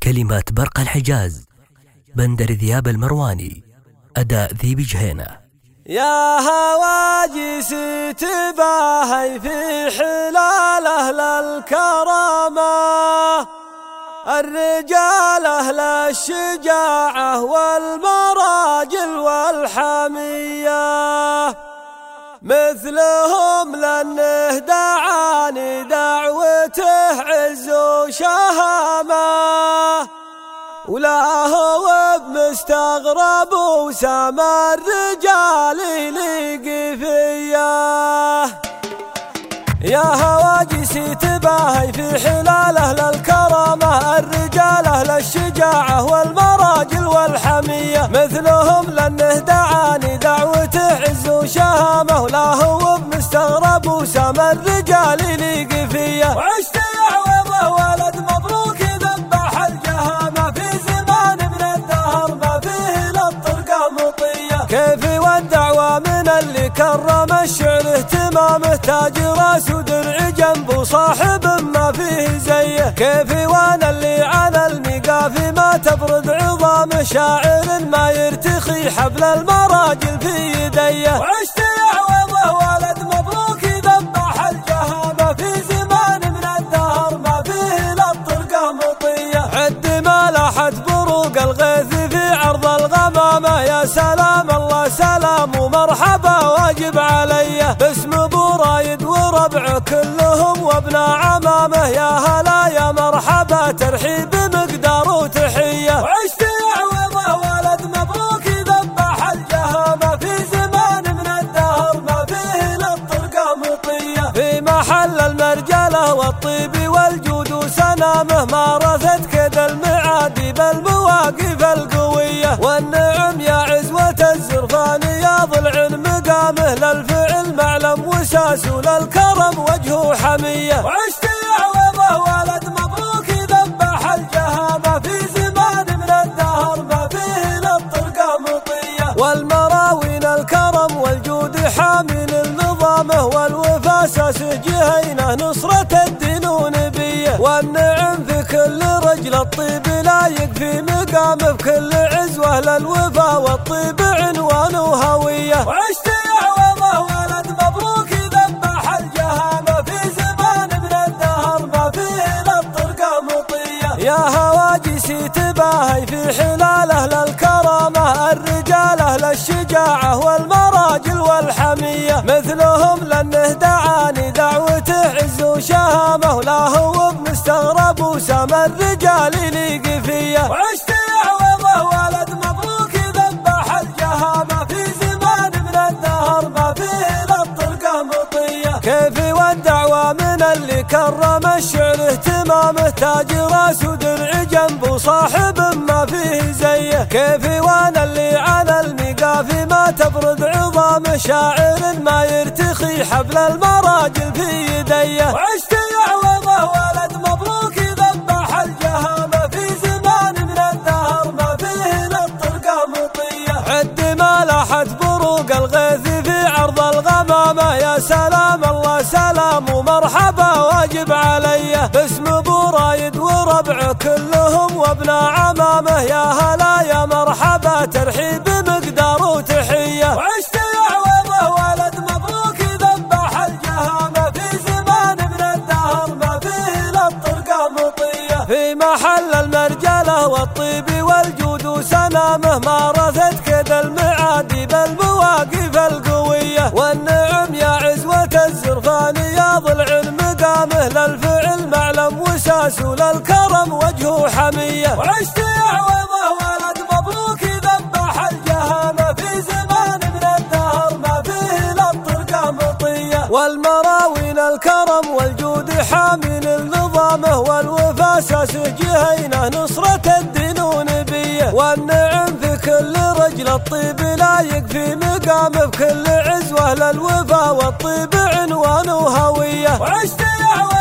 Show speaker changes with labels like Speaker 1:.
Speaker 1: كلمات برق الحجاز، بندر ذياب المرواني، أداء ذيب جهينة.
Speaker 2: يا هواجس تباهي في حلال أهل الكرامة، الرجال أهل الشجاعة والمراجل والحمية، مثلهم لأنه دعاني دعوته عز وشهامة، ولا هو بمستغرب وسام الرجال يليق فيه. يا هواجس تباهي في حلال أهل الكرامة، الرجال أهل الشجاعة والمراجل والحمية، مثلهم لأنه دعاني دعوته عز وشهامة، ولا هو بمستغرب وسام الرجال يليق فيه. وعشت يعوضه ولد مبروك ذبح الجهامة، في زمان من الدهر ما فيه للطرقة مطية، كيفي والدعوة من اللي كرم الشعر اهتمامه، تاج راس ودرع جنبه صاحب ما فيه زيه، كيفي وانا اللي على المقافي ما تبرد عظامه، شاعر ما يرتخي حبل المراجل في يديه. وعشت يعوضه ولد مبروك ذبح الجهامة، في زمان من الدهر ما فيه للطرقة مطية، عد ما لاحت بروق الغيث في عرض الغمامة، يا سلام الله سلام ومرحبا واجب عليه، باسم ابو رايد وربعه كلهم وابن عمامه، يا هلا يا مرحبا ترحيب مقدار وتحيه. وعشت يعوضه ولد مبروك ذبح الجهامة، في زمان من الدهر ما فيه للطرقة مطية، في محل المرجله والطيب والجود وسنامه، مارست كد المعادي بالمواقف القويه، والنعم يا عزوة الزرفان يا ضلع مقامه، للفعل معلم وساس وللكرم وجهه حميه. وعشت يعوضه ولد مبروك ذبح الجهامة، في زمان من الدهر ما فيه للطرقة مطية، والمراوين الكرم والجود حامل النظامه، والوفا ساسه جهينه نصرة الدين ونبيه، والنعم في كل رجل الطيب لايق في مقامه، بكل عزوه للوفا والطيب عنوان وهويه. وعشت يعوضه ولد مبروك ذبح الجهامة، في زمان من الدهر ما فيه للطرقة مطية، يا هواجس تباهي في حلال أهل الكرامة، الرجال أهل الشجاعة والمراجل والحمية، مثلهم لأنه دعاني دعوته عز وشهامة، ولا هو بمستغرب وسام الرجال يليق فيه. وعشت يعوضه ولد مبروك ذبح الجهامة، في زمان من الدهر ما فيه للطرقة مطية، كيفي والدعوة من اللي كرم الشعر اهتمامه، تاج راس ودرع جنبه صاحب ما فيه زيه، كيفي وانا اللي على المقافي ما تبرد عظامه، شاعر ما يرتخي حبل المراجل في يديه. وعشت يعوضه ولد مبروك ذبح الجهامة، في زمان من الدهر ما فيه للطرقة مطية، عد ما لاحت بروق الغيث في عرض الغمامة، يا سلام الله سلام ومرحبا واجب عليه، باسم ابو رايد وربعه كلهم وابن عمامه، يا هلا يا مرحبا ترحيب مقدار وتحيه. وعشت يعوضه ولد مبروك ذبح الجهامة، في زمان من الدهر ما فيه للطرقة مطية، في محل المرجله والطيب والجود وسنامه، مارست كد المعادي بالمواقف القويه، والنعم يا عزوة الزرفان يا ضلع مقامه، للفعل معلم وساس وللكرم وجهه حميه. وعشت يعوضه ولد مبروك ذبح الجهامة، في زمان من الدهر ما فيه للطرقة مطية، والمراوين الكرم والجود حامل النظامه، والوفا ساسه جهينه نصرة الدين ونبيه، والنعم في كل رجل الطيب لايق في مقامه، بكل عزوه للوفا والطيب عنوان وهويه. وعشت